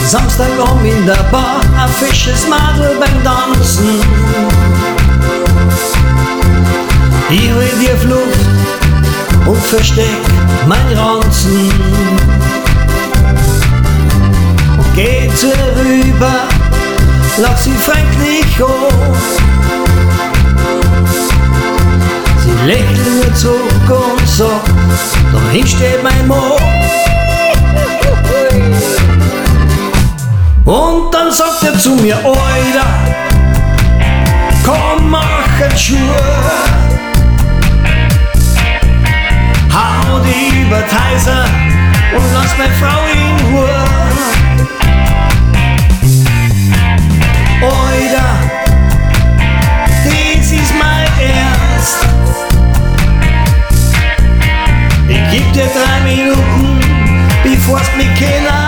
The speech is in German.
Samstag in der Bar, ein fisches Madel beim Tanzen. Ich will dir Flucht und versteck mein Ranzen. Und geh zu ihr rüber, lach sie freundlich an. Sie lächelt mir zurück und sagt, dahin steht mein Mann. Und dann sagt er zu mir, Alter, komm, mach ein Schuh. Hau die über Teiser und lass meine Frau in Ruhe. Alter, das ist mein Ernst. Ich geb dir 3 Minuten, bevor's mich keiner